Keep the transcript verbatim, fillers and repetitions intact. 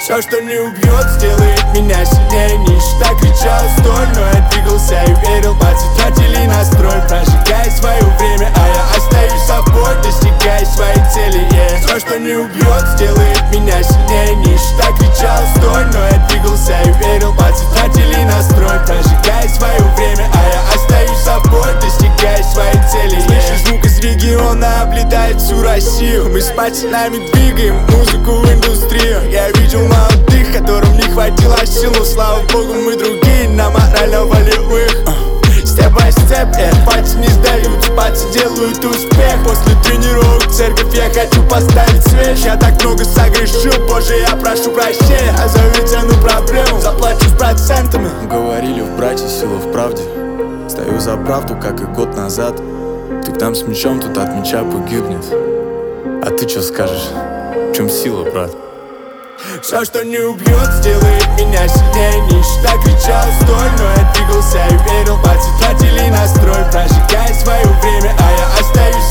Все, что не убьет, сделает меня сильнее. Нищета кричал стой, но я двигался и верил. Подсветили настрой, прожигая свое время, а я остаюсь собой, достигая своей цели, yeah. Все, что не убьет, сделает меня сильнее. Нищета кричал стой, но я двигался и верил. Подсветили настрой, прожигая свое время, а я остаюсь собой, достигая своей цели, yeah. Слышу звук из региона, облетает всю Россию. Мы с пацанами двигаем музыку в индустрию. Я видел молодых, которым не хватило сил, но слава богу мы другие, на морально-волевых. Степ бай степ, э, пальцы не сдаются, пальцы делают успех. После тренировок в церковь я хочу поставить свеч. Я так много согрешил, Боже, я прошу прощения. Назови цену проблему, заплачу с процентами. Говорили в брате, сила в правде. Стою за правду, как и год назад. Ты там с мечом, тут от меча погибнет. А ты чё скажешь? В чем сила, брат? Все, что не убьет, сделает меня сильнее. Нищета кричал стой, но я двигался и верил. Подсветили настрой, прожигая свое время, а я остаюсь